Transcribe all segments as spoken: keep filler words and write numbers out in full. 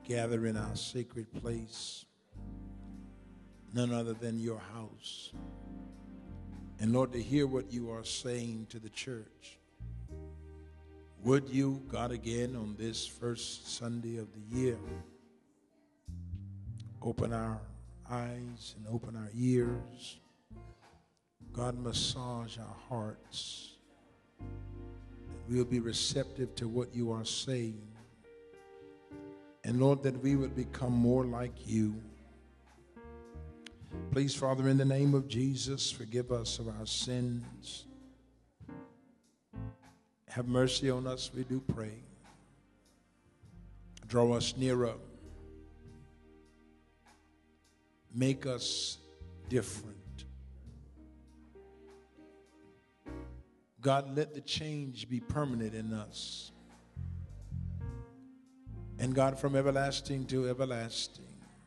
gather in our sacred place, none other than your house. And Lord, to hear what you are saying to the church. Would you, God, again on this first Sunday of the year, open our eyes and open our ears. God, massage our hearts. That we'll be receptive to what you are saying. And Lord, that we would become more like you. Please, Father, in the name of Jesus, forgive us of our sins. Have mercy on us, we do pray. Draw us nearer. Make us different. God, let the change be permanent in us. And God, from everlasting to everlasting,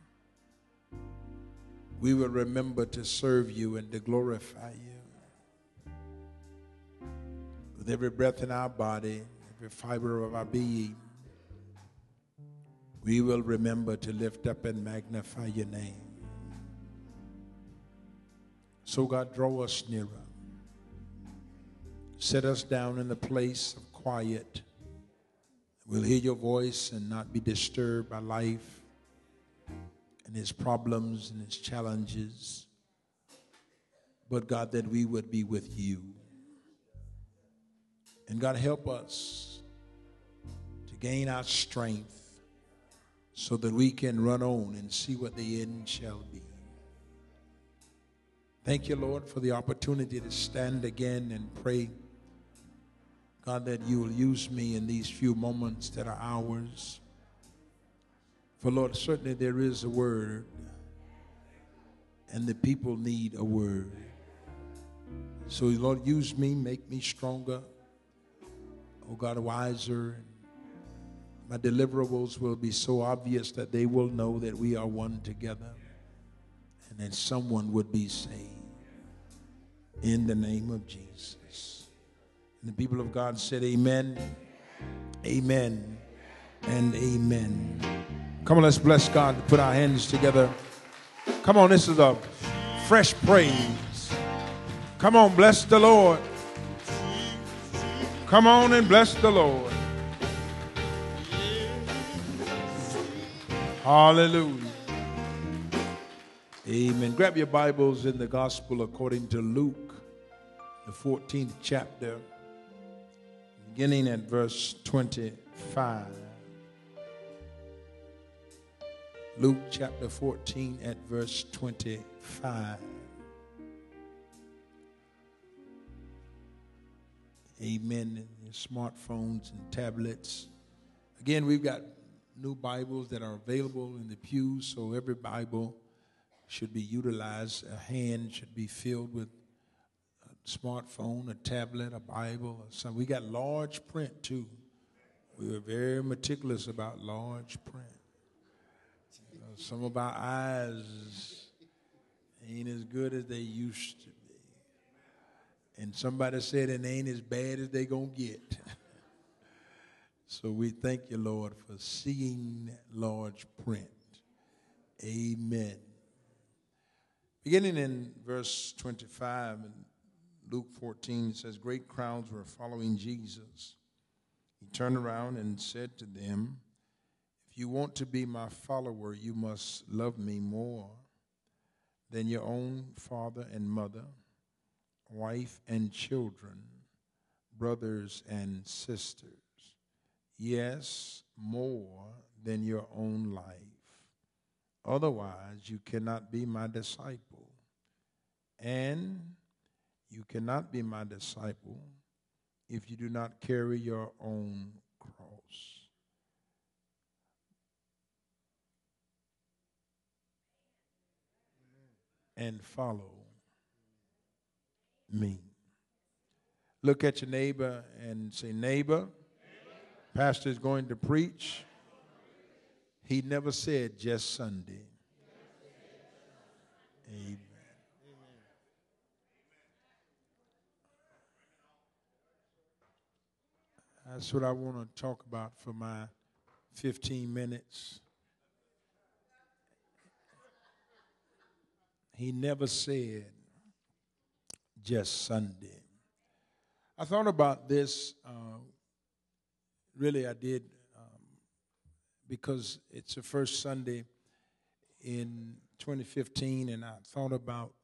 we will remember to serve you and to glorify you. With every breath in our body, every fiber of our being, we will remember to lift up and magnify your name. So God, draw us nearer. Set us down in the place of quiet. We'll hear your voice and not be disturbed by life and its problems and its challenges. But God, that we would be with you. And God, help us to gain our strength so that we can run on and see what the end shall be. Thank you, Lord, for the opportunity to stand again and pray. God, that you will use me in these few moments that are ours. For Lord, certainly there is a word, and the people need a word. So Lord, use me, make me stronger. Oh God, wiser. My deliverables will be so obvious that they will know that we are one together, and that someone would be saved. In the name of Jesus. And the people of God said amen, amen, and amen. Come on, let's bless God. Put our hands together. Come on, this is a fresh praise. Come on, bless the Lord. Come on and bless the Lord. Hallelujah. Amen. Grab your Bibles in the Gospel according to Luke, the fourteenth chapter, beginning at verse twenty-five. Luke chapter fourteen at verse twenty-five. Amen. Your smartphones and tablets. Again, we've got new Bibles that are available in the pews, so every Bible should be utilized. A hand should be filled with a smartphone, a tablet, a Bible, or something. We got large print too. We were very meticulous about large print. You know, some of our eyes ain't as good as they used to be. And somebody said it ain't as bad as they gonna get. So we thank you, Lord, for seeing large print. Amen. Beginning in verse twenty-five, in Luke fourteen, it says, great crowds were following Jesus. He turned around and said to them, if you want to be my follower, you must love me more than your own father and mother, wife and children, brothers and sisters. Yes, more than your own life. Otherwise, you cannot be my disciple. And you cannot be my disciple if you do not carry your own cross. And follow me. Look at your neighbor and say, neighbor, pastor is going to preach. He never said just Sunday. Amen. That's what I want to talk about for my fifteen minutes. he never said just Sunday. I thought about this, uh, really I did, um, because it's the first Sunday in twenty fifteen, and I thought about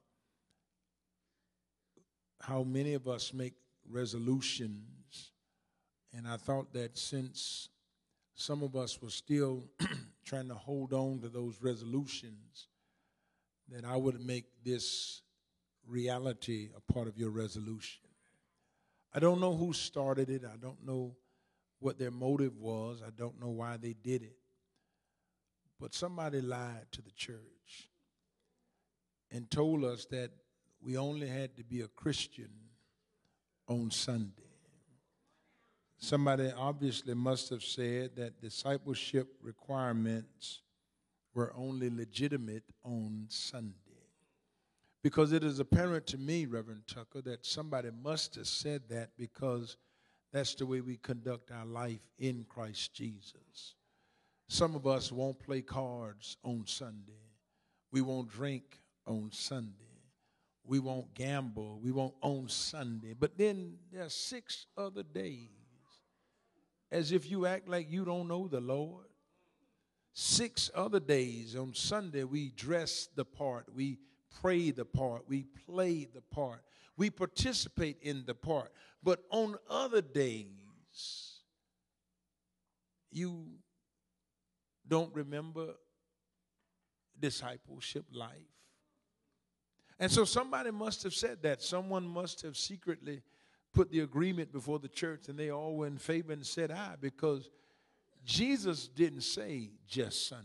how many of us make resolutions, and I thought that since some of us were still trying to hold on to those resolutions, that I would make this reality a part of your resolution. I don't know who started it. I don't know what their motive was. I don't know why they did it. But somebody lied to the church and told us that we only had to be a Christian on Sunday. Somebody obviously must have said that discipleship requirements were only legitimate on Sunday. Because it is apparent to me, Reverend Tucker, that somebody must have said that, because that's the way we conduct our life in Christ Jesus. Some of us won't play cards on Sunday. We won't drink on Sunday. We won't gamble. We won't on Sunday. But then there are six other days, as if you act like you don't know the Lord. Six other days. On Sunday, we dress the part. We pray the part. We play the part. We participate in the part. But on other days, you don't remember discipleship life. And so somebody must have said that. Someone must have secretly put the agreement before the church, and they all were in favor and said aye, because Jesus didn't say just Sunday.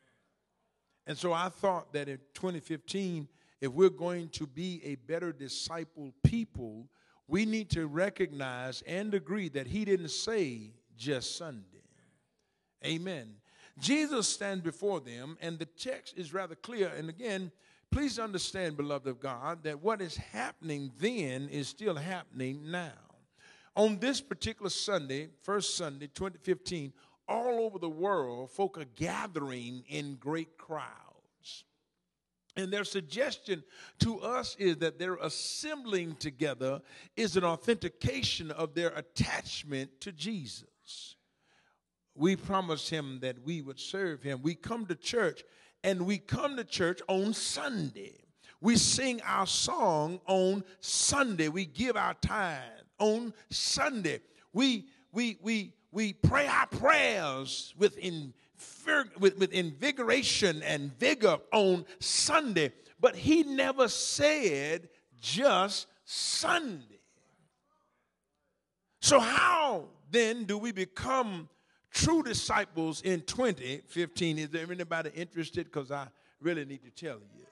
And so I thought that in twenty fifteen, if we're going to be a better disciple people, we need to recognize and agree that he didn't say just Sunday. Amen. Jesus stands before them, and the text is rather clear. And again, please understand, beloved of God, that what is happening then is still happening now. On this particular Sunday, first Sunday, twenty fifteen, all over the world, folk are gathering in great crowds. And their suggestion to us is that their assembling together is an authentication of their attachment to Jesus. We promised him that we would serve him. We come to church, and we come to church on Sunday. We sing our song on Sunday. We give our tithe on Sunday. We we we we pray our prayers with in, with, with invigoration and vigor on Sunday. But he never said just Sunday. So how then do we become true disciples in twenty fifteen? Is there anybody interested? Because I really need to tell you.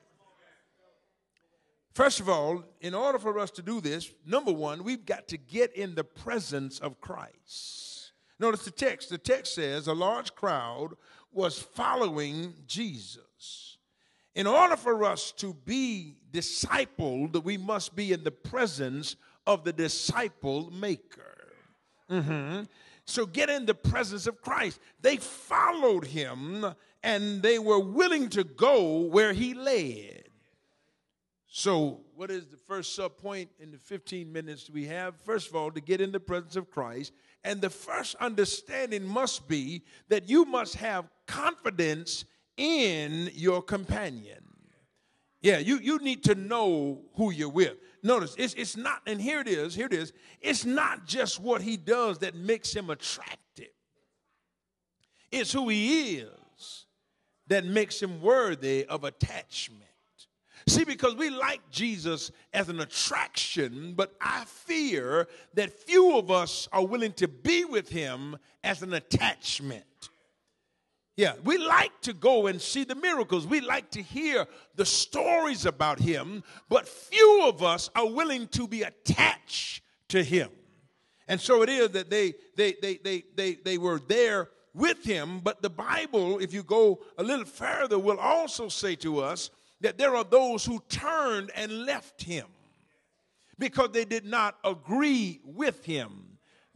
First of all, in order for us to do this, number one, we've got to get in the presence of Christ. Notice the text. The text says a large crowd was following Jesus. In order for us to be discipled, we must be in the presence of the disciple maker. Mm-hmm. So get in the presence of Christ. They followed him, and they were willing to go where he led. So what is the first subpoint in the fifteen minutes we have? First of all, to get in the presence of Christ. And the first understanding must be that you must have confidence in your companion. Yeah, you, you need to know who you're with. Notice, it's, it's not, and here it is, here it is, it's not just what he does that makes him attractive. It's who he is that makes him worthy of attachment. See, because we like Jesus as an attraction, but I fear that few of us are willing to be with him as an attachment. Yeah, we like to go and see the miracles. We like to hear the stories about him, but few of us are willing to be attached to him. And so it is that they they they they they, they were there with him, but the Bible, if you go a little further, will also say to us that there are those who turned and left him because they did not agree with him.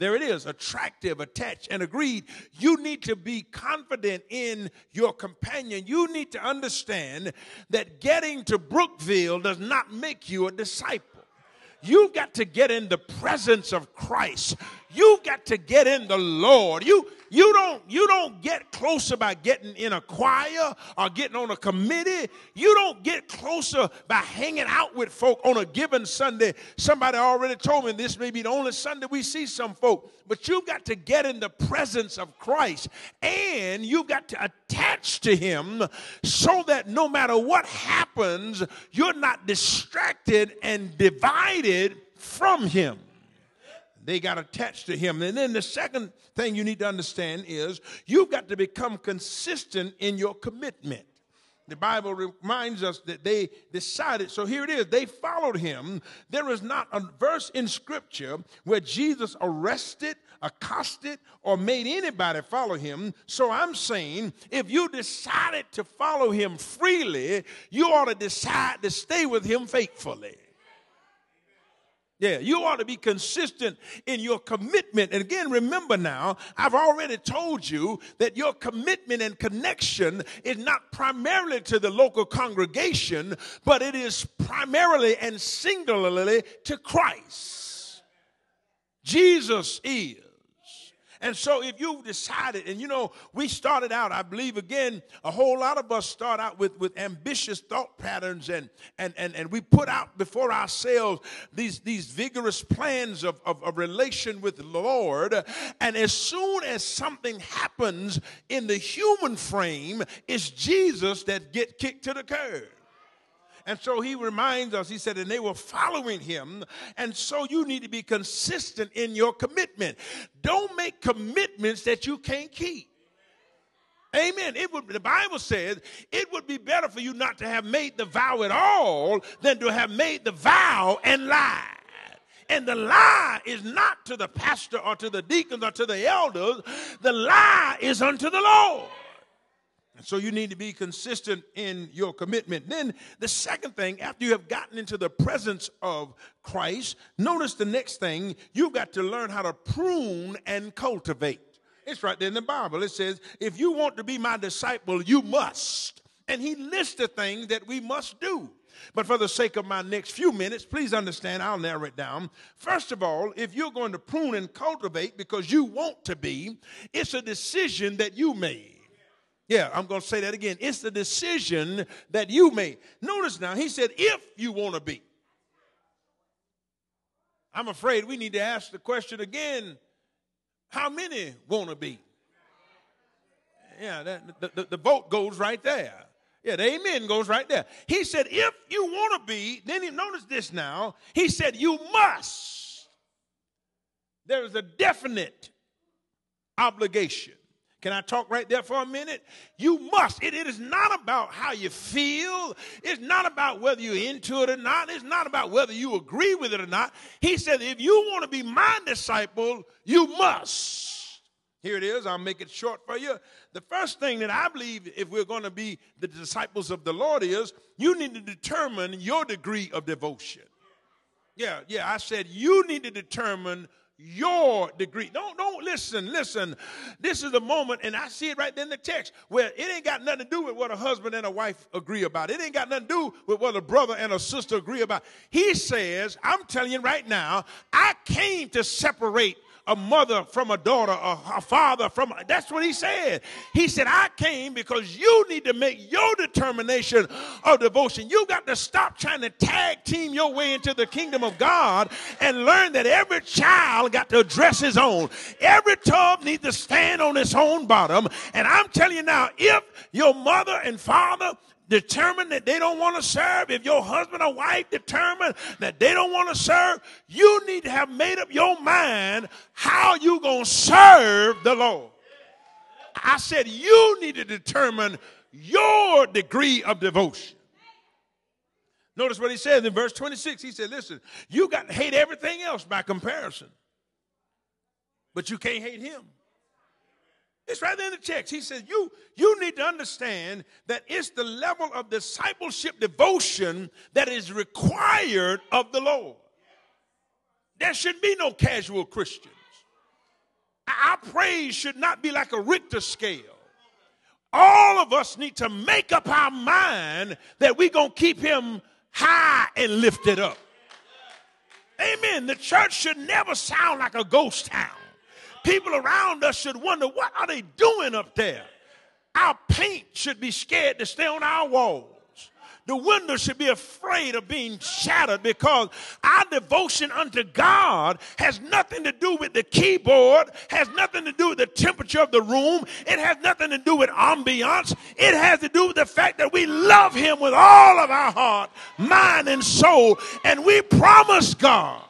There it is, attractive, attached, and agreed. You need to be confident in your companion. You need to understand that getting to Brookville does not make you a disciple. You've got to get in the presence of Christ. You've got to get in the Lord. You, you, don't, you don't get closer by getting in a choir or getting on a committee. You don't get closer by hanging out with folk on a given Sunday. Somebody already told me this may be the only Sunday we see some folk. But you've got to get in the presence of Christ. And you've got to attach to him so that no matter what happens, you're not distracted and divided from him. They got attached to him. And then the second thing you need to understand is you've got to become consistent in your commitment. The Bible reminds us that they decided, so here it is, they followed him. There is not a verse in Scripture where Jesus arrested, accosted, or made anybody follow him. So I'm saying if you decided to follow him freely, you ought to decide to stay with him faithfully. Yeah, you ought to be consistent in your commitment. And again, remember now, I've already told you that your commitment and connection is not primarily to the local congregation, but it is primarily and singularly to Christ. Jesus is. And so if you've decided, and you know, we started out, I believe, again, a whole lot of us start out with, with ambitious thought patterns, and, and, and, and we put out before ourselves these, these vigorous plans of, of, of relation with the Lord. And as soon as something happens in the human frame, it's Jesus that get kicked to the curb. And so he reminds us, he said, and they were following him. And so you need to be consistent in your commitment. Don't make commitments that you can't keep. Amen. It would, the Bible says it would be better for you not to have made the vow at all than to have made the vow and lied. And the lie is not to the pastor or to the deacons or to the elders. The lie is unto the Lord. So you need to be consistent in your commitment. Then the second thing, after you have gotten into the presence of Christ, notice the next thing, you've got to learn how to prune and cultivate. It's right there in the Bible. It says, if you want to be my disciple, you must. And he lists the things that we must do. But for the sake of my next few minutes, please understand, I'll narrow it down. First of all, if you're going to prune and cultivate because you want to be, it's a decision that you made. Yeah, I'm going to say that again. It's the decision that you made. Notice now, he said, if you want to be. I'm afraid we need to ask the question again, how many want to be? Yeah, that, the, the, the vote goes right there. Yeah, the amen goes right there. He said, if you want to be, then he, notice this now. He said, you must. There is a definite obligation. Can I talk right there for a minute? You must. It, it is not about how you feel. It's not about whether you're into it or not. It's not about whether you agree with it or not. He said, if you want to be my disciple, you must. Here it is. I'll make it short for you. The first thing that I believe if we're going to be the disciples of the Lord is you need to determine your degree of devotion. Yeah, yeah, I said you need to determine your degree. Don't, don't listen, listen. This is the moment, and I see it right there in the text, where it ain't got nothing to do with what a husband and a wife agree about. It ain't got nothing to do with what a brother and a sister agree about. He says, I'm telling you right now, I came to separate a mother from a daughter, a, a father from a, that's what he said. He said, I came because you need to make your determination of devotion. You got to stop trying to tag team your way into the kingdom of God and learn that every child got to address his own. Every tub needs to stand on its own bottom. And I'm telling you now, if your mother and father determine that they don't want to serve, if your husband or wife determine that they don't want to serve, you need to have made up your mind how you going to serve the Lord. I said you need to determine your degree of devotion. Notice what he says in verse twenty-six. He said, listen, you got to hate everything else by comparison, but you can't hate him. It's right there in the text. He says, you, you need to understand that it's the level of discipleship devotion that is required of the Lord. There should be no casual Christians. Our praise should not be like a Richter scale. All of us need to make up our mind that we're going to keep him high and lifted up. Amen. The church should never sound like a ghost town. People around us should wonder, what are they doing up there? Our paint should be scared to stay on our walls. The windows should be afraid of being shattered, because our devotion unto God has nothing to do with the keyboard, has nothing to do with the temperature of the room. It has nothing to do with ambiance. It has to do with the fact that we love him with all of our heart, mind, and soul, and we promise God.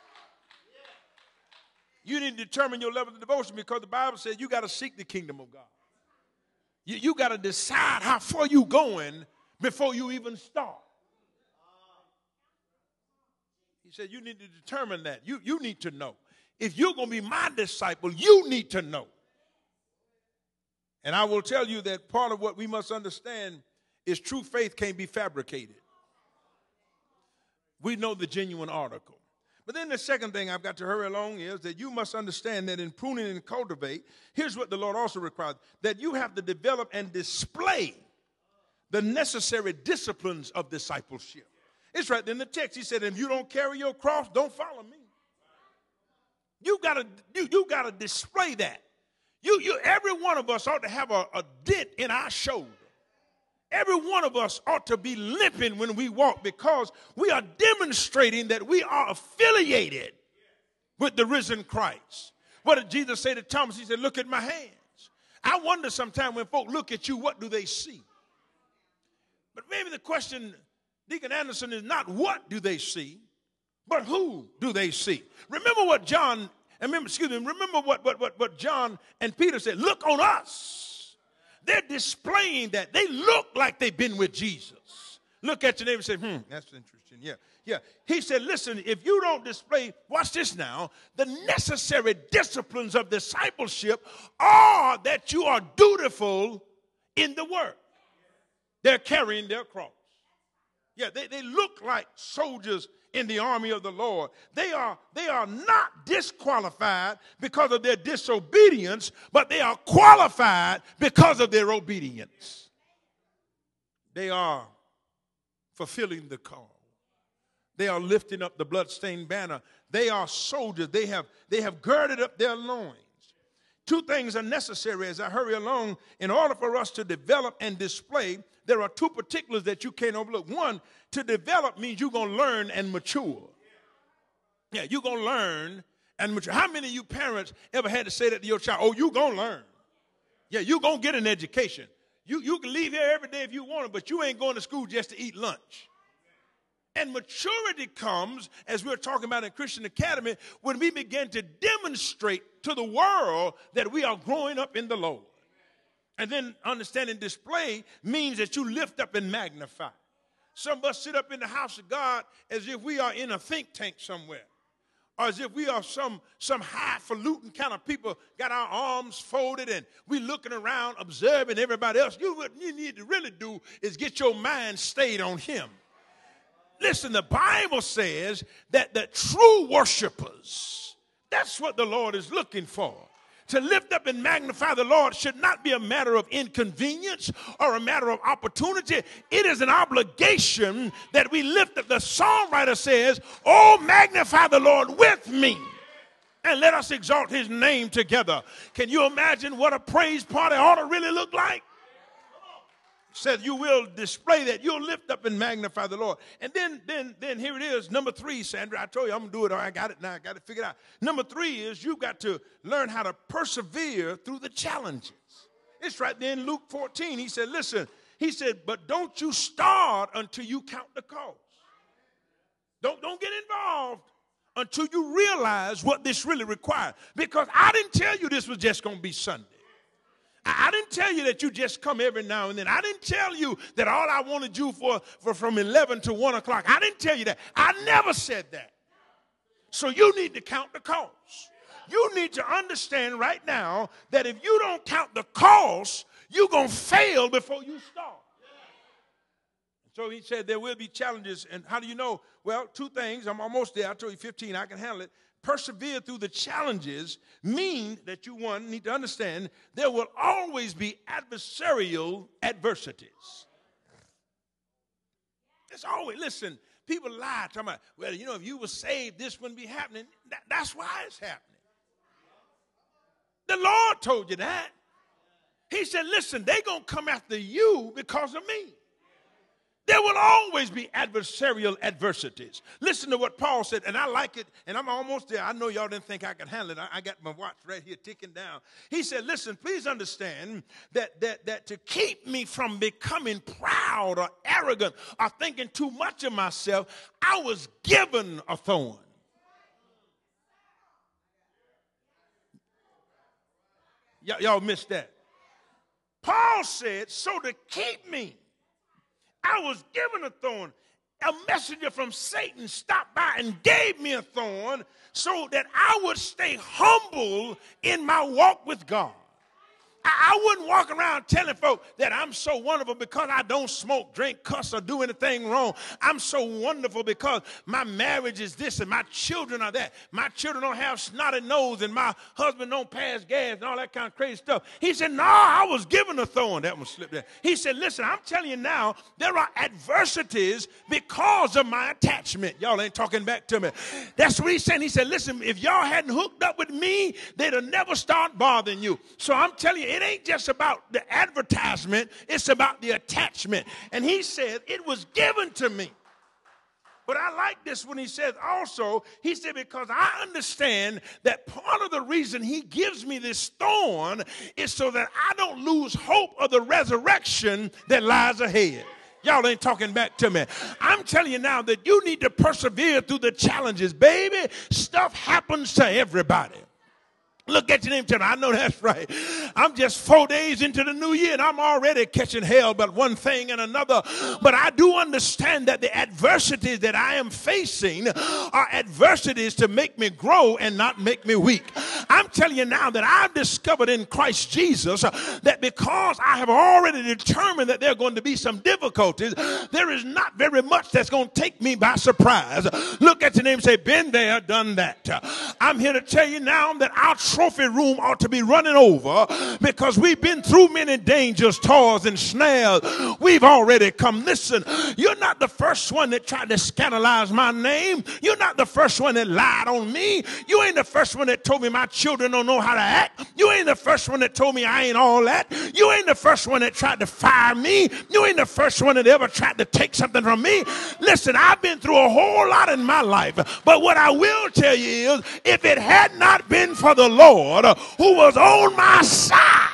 You need to determine your level of devotion, because the Bible says you got to seek the kingdom of God. You, you got to decide how far you going before you even start. He said you need to determine that. You, you need to know. If you're going to be my disciple, you need to know. And I will tell you that part of what we must understand is true faith can't be fabricated. We know the genuine article. But then the second thing I've got to hurry along is that you must understand that in pruning and cultivate, here's what the Lord also requires, that you have to develop and display the necessary disciplines of discipleship. It's right in the text. He said, if you don't carry your cross, don't follow me. You gotta, you, you gotta display that. You, you, every one of us ought to have a, a dent in our shoulder. Every one of us ought to be limping when we walk, because we are demonstrating that we are affiliated with the risen Christ. What did Jesus say to Thomas? He said, look at my hands. I wonder sometimes when folk look at you, what do they see? But maybe the question, Deacon Anderson, is not what do they see, but who do they see? Remember what John, remember, excuse me, remember what, what, what, what John and Peter said, look on us. They're displaying that. They look like they've been with Jesus. Look at your neighbor and say, hmm, that's interesting. Yeah, yeah. He said, listen, if you don't display, watch this now, the necessary disciplines of discipleship are that you are dutiful in the work. They're carrying their cross. Yeah, they, they look like soldiers in the army of the Lord. They are, they are not disqualified because of their disobedience, but they are qualified because of their obedience. They are fulfilling the call. They are lifting up the bloodstained banner. They are soldiers. They have, they have girded up their loins. Two things are necessary as I hurry along. In order for us to develop and display, there are two particulars that you can't overlook. One, to develop means you're going to learn and mature. Yeah, you're going to learn and mature. How many of you parents ever had to say that to your child? Oh, you're going to learn. Yeah, you're going to get an education. You, you can leave here every day if you want to, but you ain't going to school just to eat lunch. And maturity comes, as we're talking about in Christian Academy, when we begin to demonstrate to the world that we are growing up in the Lord. And then understanding display means that you lift up and magnify. Some of us sit up in the house of God as if we are in a think tank somewhere, or as if we are some, some highfalutin kind of people, got our arms folded and we looking around observing everybody else. You, what you need to really do is get your mind stayed on him. Listen, the Bible says that the true worshipers, that's what the Lord is looking for. To lift up and magnify the Lord should not be a matter of inconvenience or a matter of opportunity. It is an obligation that we lift up. The songwriter says, oh, magnify the Lord with me, and let us exalt his name together. Can you imagine what a praise party ought to really look like? Said you will display that. You'll lift up and magnify the Lord. And then, then, then here it is. Number three, Sandra, I told you I'm going to do it. I got it now. I got it figured out. Number three is you've got to learn how to persevere through the challenges. It's right there in Luke fourteen. He said, listen, he said, but don't you start until you count the cost. Don't, don't get involved until you realize what this really requires. Because I didn't tell you this was just going to be Sunday. I didn't tell you that you just come every now and then. I didn't tell you that all I wanted you for, for from eleven to one o'clock. I didn't tell you that. I never said that. So you need to count the cost. You need to understand right now that if you don't count the cost, you're going to fail before you start. So he said there will be challenges. And how do you know? Well, two things. I'm almost there. I told you fifteen. I can handle it. persevere through the challenges mean that you, one, need to understand there will always be adversarial adversities. It's always, listen, people lie, talking about, well, you know, if you were saved, this wouldn't be happening. That, that's why it's happening. The Lord told you that. He said, listen, they're going to come after you because of me. There will always be adversarial adversities. Listen to what Paul said, and I like it, and I'm almost there. I know y'all didn't think I could handle it. I, I got my watch right here ticking down. He said, listen, please understand that, that, that to keep me from becoming proud or arrogant or thinking too much of myself, I was given a thorn. Y- y'all missed that. Paul said, so to keep me, I was given a thorn. A messenger from Satan stopped by and gave me a thorn so that I would stay humble in my walk with God. I wouldn't walk around telling folk that I'm so wonderful because I don't smoke, drink, cuss, or do anything wrong. I'm so wonderful because my marriage is this and my children are that. My children don't have snotty nose and my husband don't pass gas and all that kind of crazy stuff. He said, no, I was given a thorn. That one slipped there. He said, listen, I'm telling you now, there are adversities because of my attachment. Y'all ain't talking back to me. That's what he said. He said, listen, if y'all hadn't hooked up with me, they'd have never start bothering you. So I'm telling you, it ain't just about the advertisement, it's about the attachment. And he said, it was given to me. But I like this when he says also, he said, because I understand that part of the reason he gives me this thorn is so that I don't lose hope of the resurrection that lies ahead. Y'all ain't talking back to me. I'm telling you now that you need to persevere through the challenges, baby. Stuff happens to everybody. Look at your name, tell me, I know that's right. I'm just four days into the new year and I'm already catching hell about one thing and another. But I do understand that the adversities that I am facing are adversities to make me grow and not make me weak. I'm telling you now that I've discovered in Christ Jesus that because I have already determined that there are going to be some difficulties, there is not very much that's going to take me by surprise. Look at your name and say, been there, done that. I'm here to tell you now that our trophy room ought to be running over because we've been through many dangers, toils, and snares. We've already come. Listen, you're not the first one that tried to scandalize my name. You're not the first one that lied on me. You ain't the first one that told me my children don't know how to act. You ain't the first one that told me I ain't all that. You ain't the first one that tried to fire me. You ain't the first one that ever tried to take something from me. Listen, I've been through a whole lot in my life, but what I will tell you is if it had not been for the Lord who was on my side,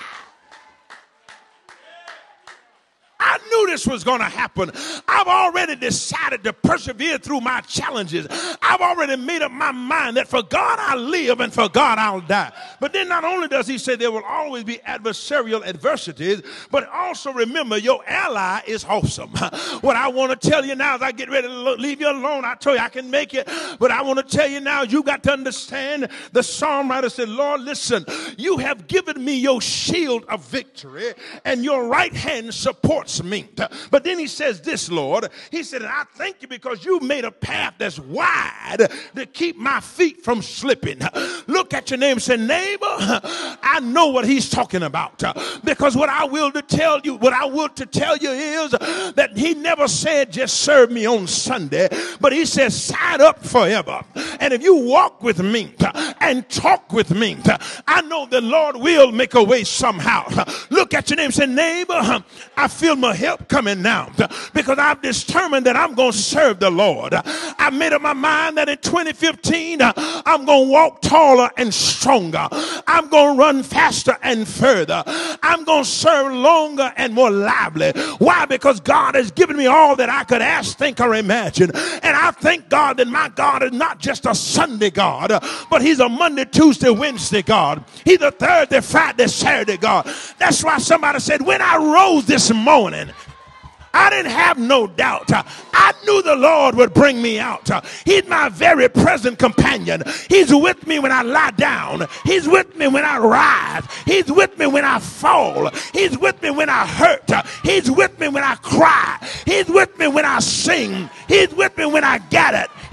I knew this was going to happen. I've already decided to persevere through my challenges. I've already made up my mind that for God I live and for God I'll die. But then not only does he say there will always be adversarial adversities, but also remember your ally is awesome. What I want to tell you now as I get ready to leave you alone, I told you I can make it, but I want to tell you now you got to understand the psalm writer said, Lord, listen, you have given me your shield of victory and your right hand supports me. But then he says this, Lord, he said, and I thank you because you made a path that's wide to keep my feet from slipping. Look at your neighbor and say, neighbor, I know what he's talking about, because what I will to tell you, what I will to tell you is that he never said just serve me on Sunday, but he says sign up forever. And if you walk with me and talk with me, I know the Lord will make a way somehow. Look at your neighbor and say, neighbor, I feel my help coming now because I've determined that I'm going to serve the Lord. I made up my mind that in twenty fifteen I'm going to walk taller and stronger. I'm going to run faster and further. I'm going to serve longer and more lively. Why? Because God has given me all that I could ask, think, or imagine. And I thank God that my God is not just a Sunday God, but he's a Monday, Tuesday, Wednesday God. He's a Thursday, Friday, Saturday God. That's why somebody said, when I rose this morning, I didn't have no doubt. I knew the Lord would bring me out. He's my very present companion. He's with me when I lie down. He's with me when I rise. He's with me when I fall. He's with me when I hurt. He's with me when I cry. He's with me when I sing. He's with me when I get it.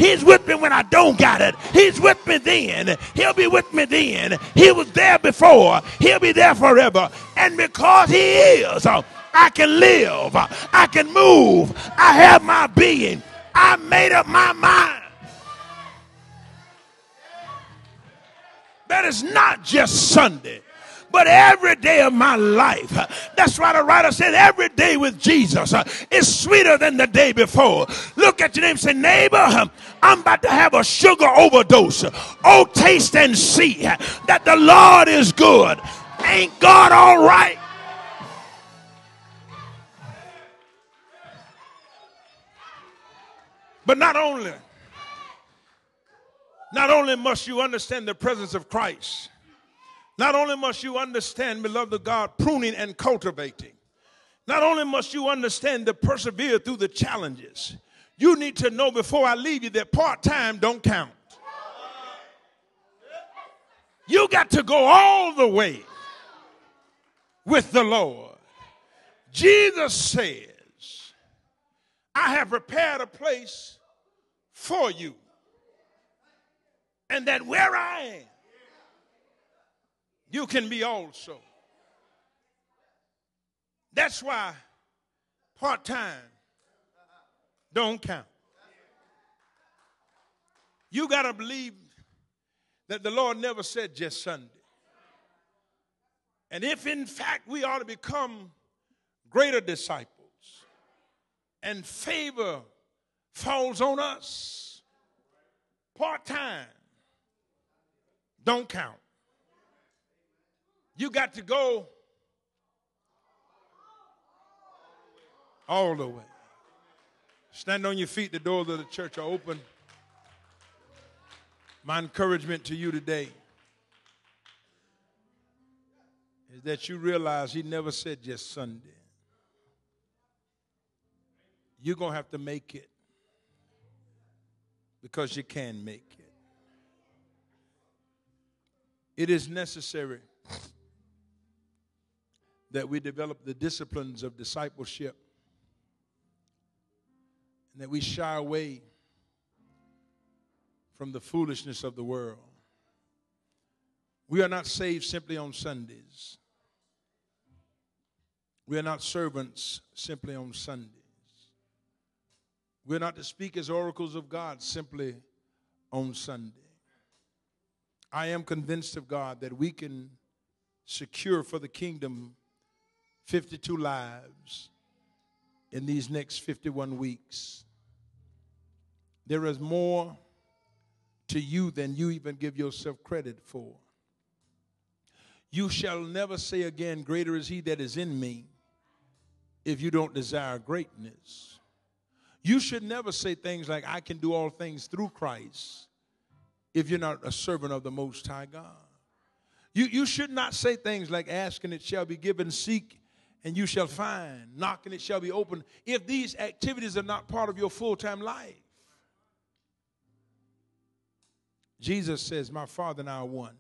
He's with me when I don't got it. He's with me then. He'll be with me then. He was there before. He'll be there forever. And because he is, uh, I can live. Uh, I can move. I have my being. I made up my mind. That is not just Sunday, but every day of my life. That's why the writer said every day with Jesus is sweeter than the day before. Look at your neighbor and say, neighbor, I'm about to have a sugar overdose. Oh, taste and see that the Lord is good. Ain't God all right? But not only, not only must you understand the presence of Christ, not only must you understand, beloved of God, pruning and cultivating. Not only must you understand to persevere through the challenges. You need to know before I leave you that part-time don't count. You got to go all the way with the Lord. Jesus says, I have prepared a place for you. And that where I am, you can be also. That's why part-time don't count. You got to believe that the Lord never said just Sunday. And if in fact we ought to become greater disciples and favor falls on us, part-time don't count. You got to go all the way. Stand on your feet. The doors of the church are open. My encouragement to you today is that you realize he never said just Sunday. You're going to have to make it because you can make it. It is necessary that we develop the disciplines of discipleship and that we shy away from the foolishness of the world. We are not saved simply on Sundays. We are not servants simply on Sundays. We're not to speak as oracles of God simply on Sunday. I am convinced of God that we can secure for the kingdom fifty-two lives in these next fifty-one weeks. There is more to you than you even give yourself credit for. You shall never say again, greater is he that is in me, if you don't desire greatness. You should never say things like, I can do all things through Christ, if you're not a servant of the Most High God. You, you should not say things like, ask and it shall be given, seek and you shall find, knock and it shall be opened, if these activities are not part of your full-time life. Jesus says, my Father and I are one.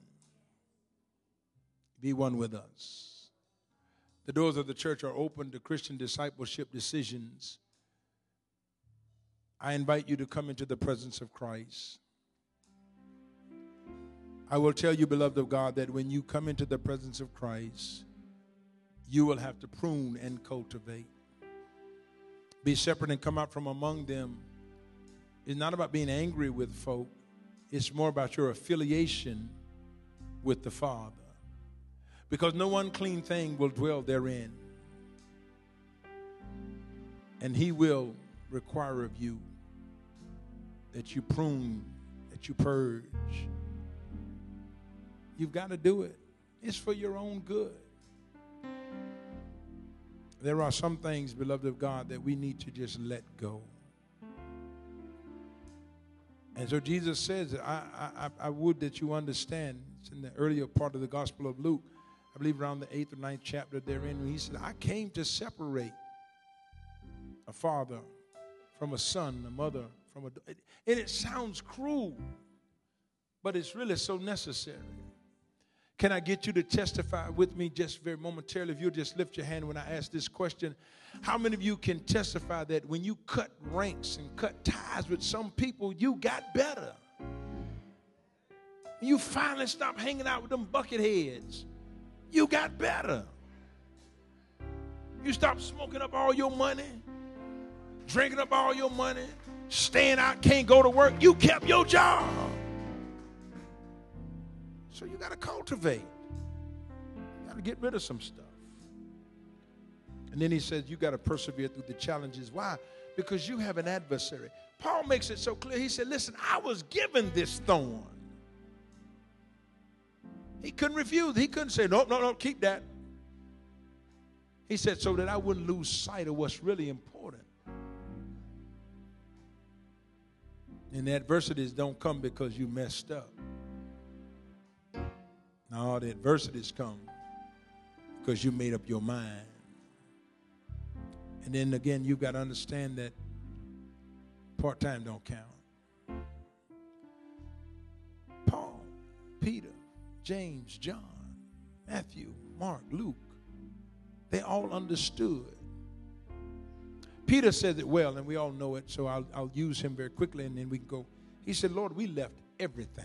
Be one with us. The doors of the church are open to Christian discipleship decisions. I invite you to come into the presence of Christ. I will tell you, beloved of God, that when you come into the presence of Christ, you will have to prune and cultivate. Be separate and come out from among them. It's not about being angry with folk. It's more about your affiliation with the Father. Because no unclean thing will dwell therein. And he will require of you that you prune, that you purge. You've got to do it. It's for your own good. There are some things, beloved of God, that we need to just let go. And so Jesus says, I, I, I would that you understand. It's in the earlier part of the Gospel of Luke, I believe around the eighth or ninth chapter therein, when he said, I came to separate a father from a son, a mother from a daughter. And it sounds cruel, but it's really so necessary. Can I get you to testify with me just very momentarily? If you'll just lift your hand when I ask this question. How many of you can testify that when you cut ranks and cut ties with some people, you got better? You finally stopped hanging out with them bucket heads. You got better. You stopped smoking up all your money, drinking up all your money, staying out, can't go to work. You kept your job. So you got to cultivate. You got to get rid of some stuff. And then he says you got to persevere through the challenges. Why? Because you have an adversary. Paul makes it so clear. He said, listen, I was given this thorn. He couldn't refuse. He couldn't say, no, no, no, keep that. He said, so that I wouldn't lose sight of what's really important. And the adversities don't come because you messed up. No, the adversities come because you made up your mind. And then again, you've got to understand that part-time don't count. Paul, Peter, James, John, Matthew, Mark, Luke, they all understood. Peter says it well, and we all know it, so I'll, I'll use him very quickly, and then we can go. He said, Lord, we left everything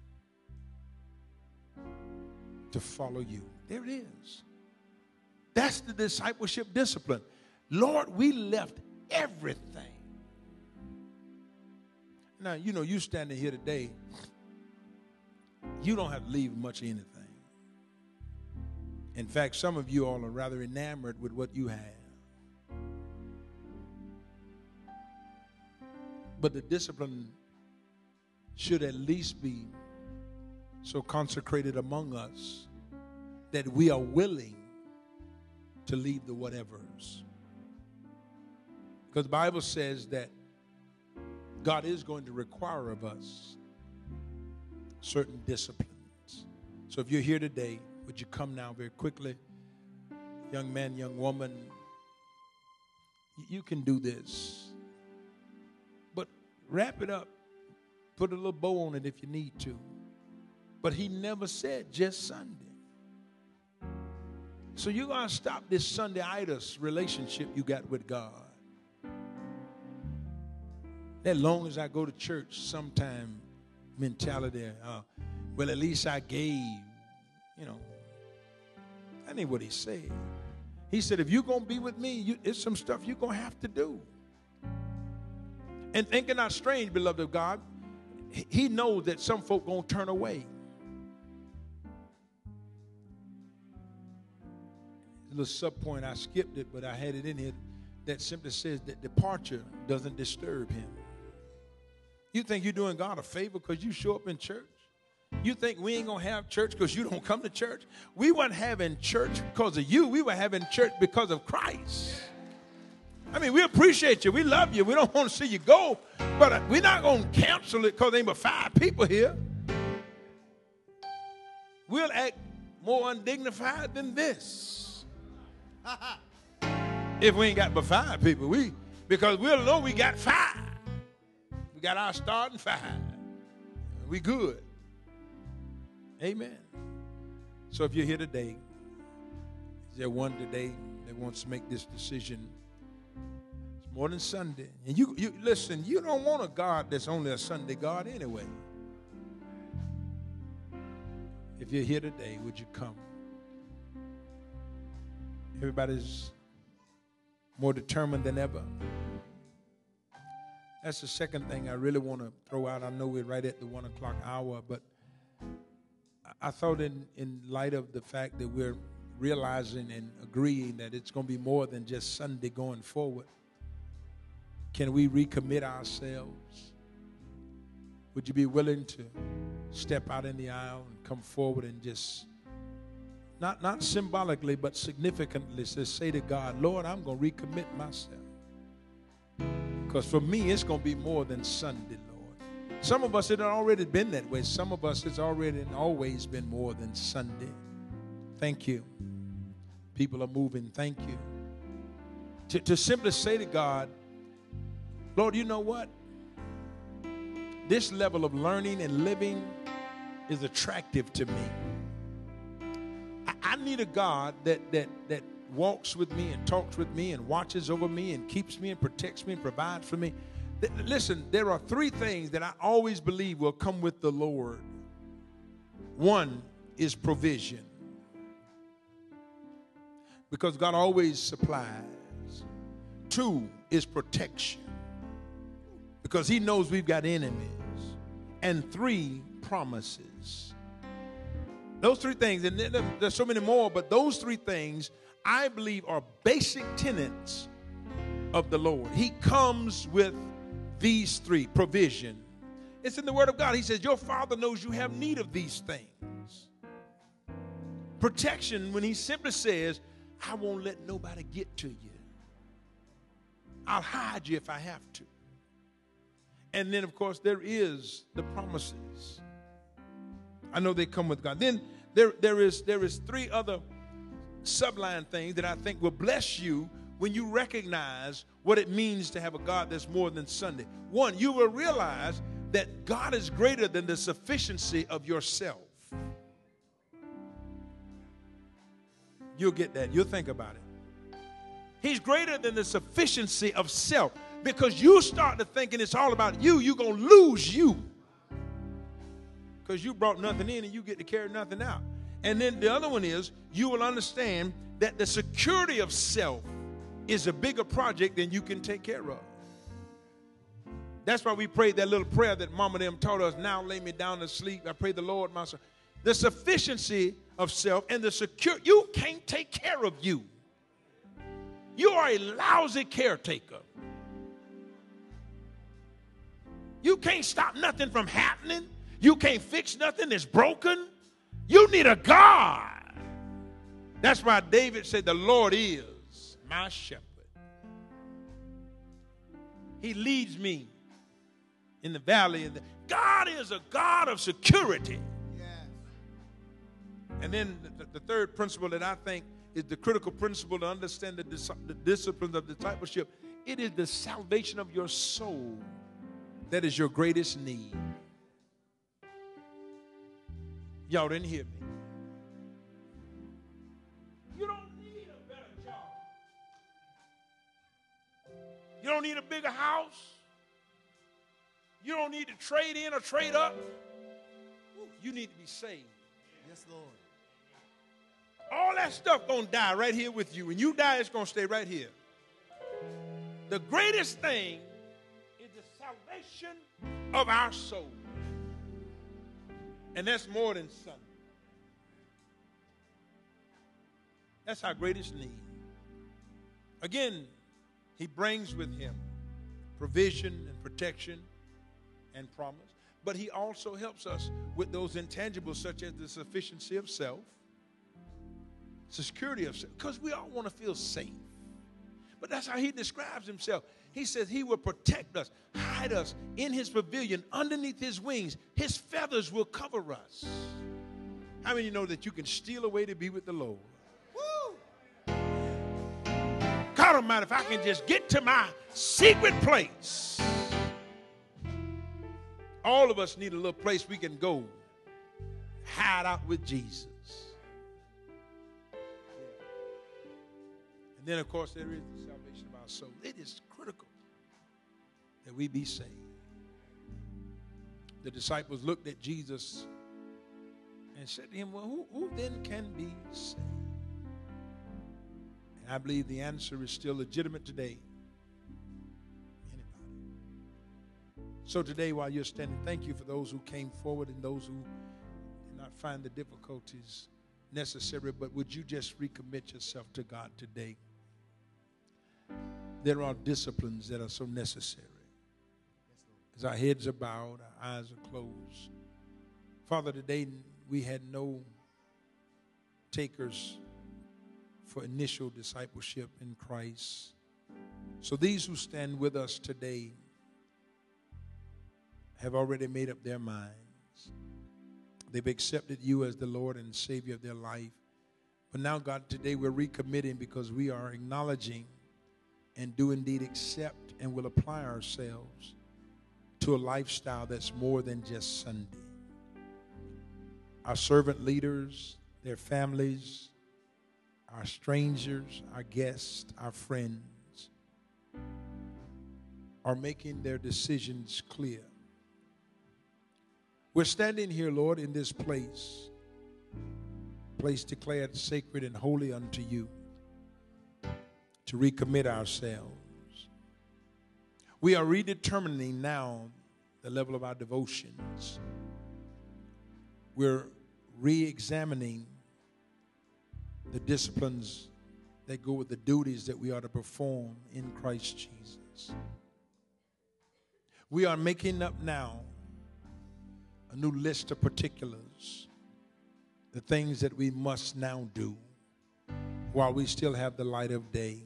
to follow you. There it is. That's the discipleship discipline. Lord, we left everything. Now, you know, you standing here today, you don't have to leave much of anything. In fact, some of you all are rather enamored with what you have. But the discipline should at least be so consecrated among us that we are willing to leave the whatevers. Because the Bible says that God is going to require of us certain disciplines. So if you're here today, would you come now very quickly? Young man, young woman, you can do this. But wrap it up. Put a little bow on it if you need to. But he never said just Sunday. So you're going to stop this Sunday-itis relationship you got with God. As long as I go to church sometime mentality, uh, well, at least I gave, you know. That ain't what he said. He said, if you're going to be with me, you, it's some stuff you're going to have to do. And thinking not strange, beloved of God, he knows that some folk going to turn away. A little sub point, I skipped it, but I had it in here that simply says that departure doesn't disturb him. You think you're doing God a favor because you show up in church? You think we ain't going to have church because you don't come to church? We weren't having church because of you. We were having church because of Christ. I mean, we appreciate you. We love you. We don't want to see you go. But we're not going to cancel it because there ain't but five people here. We'll act more undignified than this. If we ain't got but five people. we Because we'll know we got five. We got our starting five. We good. Amen. So if you're here today, is there one today that wants to make this decision? It's more than Sunday. And you, you listen, you don't want a God that's only a Sunday God anyway. If you're here today, would you come? Everybody's more determined than ever. That's the second thing I really want to throw out. I know we're right at the one o'clock hour, but I thought in, in light of the fact that we're realizing and agreeing that it's going to be more than just Sunday going forward, can we recommit ourselves? Would you be willing to step out in the aisle and come forward and just, not, not symbolically, but significantly, just say to God, Lord, I'm going to recommit myself. Because for me, it's going to be more than Sunday, Lord. Some of us, it had already been that way. Some of us, it's already and always been more than Sunday. Thank you. People are moving. Thank you. To, to simply say to God, Lord, you know what? This level of learning and living is attractive to me. I need a God that that that walks with me and talks with me and watches over me and keeps me and protects me and provides for me. Th- listen, there are three things that I always believe will come with the Lord. One is provision, because God always supplies. Two is protection, because he knows we've got enemies. And three, promises. Those three things, and there's so many more, but those three things I believe are basic tenets of the Lord. He comes with these three. Provision. It's in the Word of God. He says, your Father knows you have need of these things. Protection, when he simply says, I won't let nobody get to you. I'll hide you if I have to. And then, of course, there is the promises. I know they come with God. Then there, there is there is three other subline things that I think will bless you when you recognize what it means to have a God that's more than Sunday. One, you will realize that God is greater than the sufficiency of yourself. You'll get that. You'll think about it. He's greater than the sufficiency of self. Because you start to thinking it's all about you, you're going to lose you. Because you brought nothing in and you get to carry nothing out. And then the other one is, you will understand that the security of self is a bigger project than you can take care of. That's why we prayed that little prayer that Mama them taught us, now lay me down to sleep. I pray the Lord, my soul. The sufficiency of self and the secure, you can't take care of you. You are a lousy caretaker. You can't stop nothing from happening. You can't fix nothing that's broken. You need a God. That's why David said, the Lord is my shepherd. He leads me in the valley. Of the, God is a God of security. Yes. And then the, the third principle that I think is the critical principle to understand the, dis- the disciplines of discipleship. It is the salvation of your soul that is your greatest need. Y'all didn't hear me. You don't need a better job. You don't need a bigger house. You don't need to trade in or trade up. You need to be saved. Yes, Lord. All that stuff gonna die right here with you. When you die, it's gonna stay right here. The greatest thing is the salvation of our soul. And that's more than Sunday. That's our greatest need. Again, he brings with him provision and protection and promise. But he also helps us with those intangibles such as the sufficiency of self, security of self, because we all want to feel safe. But that's how he describes himself. He says he will protect us, hide us in his pavilion, underneath his wings. His feathers will cover us. How many of you know that you can steal away to be with the Lord? Woo! God Almighty, if I can just get to my secret place. All of us need a little place we can go, hide out with Jesus. And then, of course, there is the salvation of our soul. It is critical that we be saved. The disciples looked at Jesus and said to him, well, who, who then can be saved? And I believe the answer is still legitimate today. Anybody. So today, while you're standing, thank you for those who came forward and those who did not find the difficulties necessary, but would you just recommit yourself to God today? There are disciplines that are so necessary. As our heads are bowed, our eyes are closed. Father, today we had no takers for initial discipleship in Christ. So these who stand with us today have already made up their minds. They've accepted you as the Lord and Savior of their life. But now, God, today we're recommitting because we are acknowledging and do indeed accept and will apply ourselves to a lifestyle that's more than just Sunday. Our servant leaders, their families, our strangers, our guests, our friends are making their decisions clear. We're standing here, Lord, in this place, place declared sacred and holy unto you, to recommit ourselves. We are redetermining now the level of our devotions. We're re-examining the disciplines that go with the duties that we are to perform in Christ Jesus. We are making up now a new list of particulars, the things that we must now do while we still have the light of day.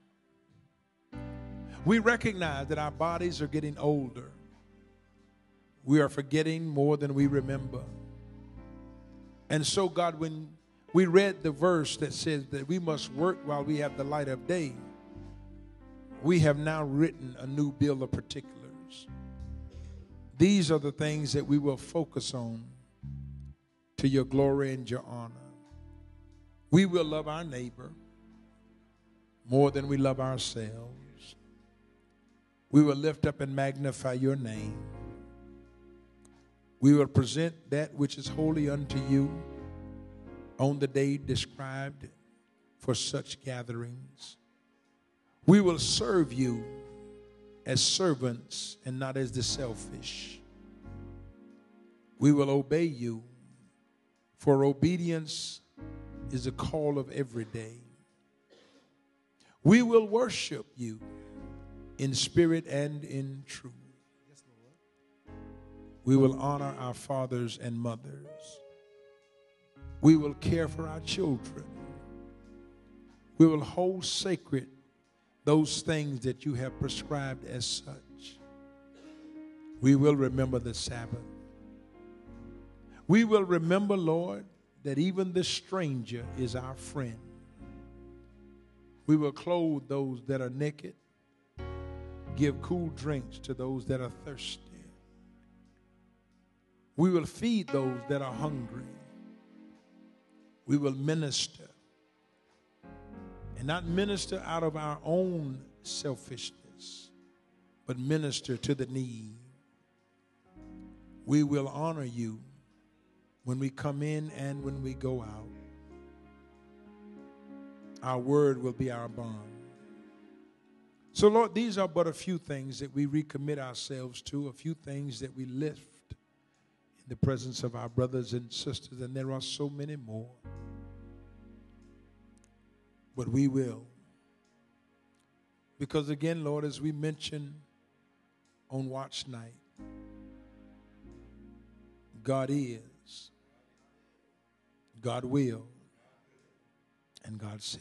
We recognize that our bodies are getting older. We are forgetting more than we remember. And so, God, when we read the verse that says that we must work while we have the light of day, we have now written a new bill of particulars. These are the things that we will focus on to your glory and your honor. We will love our neighbor more than we love ourselves. We will lift up and magnify your name. We will present that which is holy unto you on the day described for such gatherings. We will serve you as servants and not as the selfish. We will obey you, for obedience is a call of every day. We will worship you in spirit and in truth. Yes, Lord. We will honor our fathers and mothers. We will care for our children. We will hold sacred those things that you have prescribed as such. We will remember the Sabbath. We will remember, Lord, that even the stranger is our friend. We will clothe those that are naked, give cool drinks to those that are thirsty. We will feed those that are hungry. We will minister. And not minister out of our own selfishness, but minister to the need. We will honor you when we come in and when we go out. Our word will be our bond. So, Lord, these are but a few things that we recommit ourselves to, a few things that we lift in the presence of our brothers and sisters, and there are so many more. But we will. Because again, Lord, as we mentioned on watch night, God is, God will, and God says.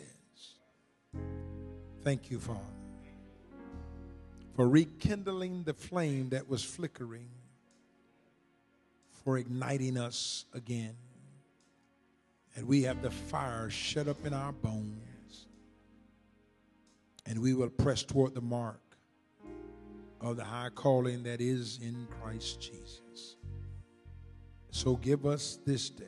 Thank you, Father, for rekindling the flame that was flickering, for igniting us again. And we have the fire shut up in our bones. And we will press toward the mark of the high calling that is in Christ Jesus. So give us this day,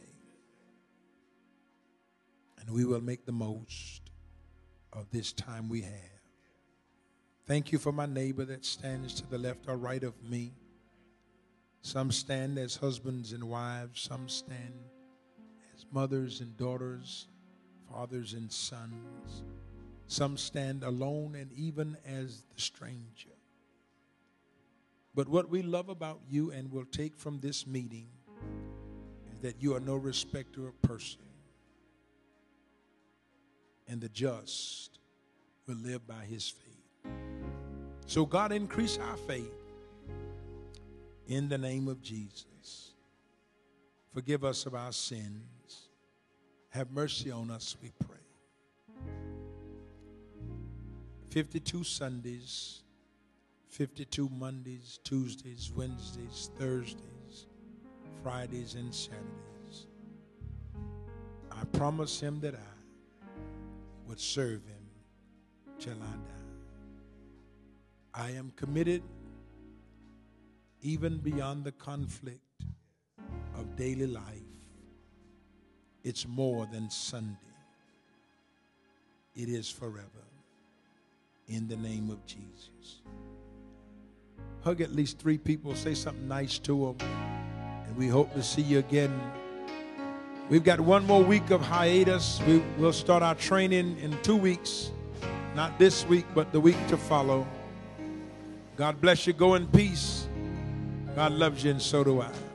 and we will make the most of this time we have. Thank you for my neighbor that stands to the left or right of me. Some stand as husbands and wives. Some stand as mothers and daughters, fathers and sons. Some stand alone and even as the stranger. But what we love about you and will take from this meeting is that you are no respecter of person. And the just will live by his faith. So God, increase our faith in the name of Jesus. Forgive us of our sins. Have mercy on us, we pray. fifty-two Sundays, fifty-two Mondays, Tuesdays, Wednesdays, Thursdays, Fridays, and Saturdays. I promised him that I would serve him till I die. I am committed even beyond the conflict of daily life. It's more than Sunday. it is forever. In the name of Jesus. Hug at least three people. Say something nice to them. And we hope to see you again. We've got one more week of hiatus. We, we'll start our training in two weeks. Not this week, but the week to follow. God bless you. Go in peace. God loves you, and so do I.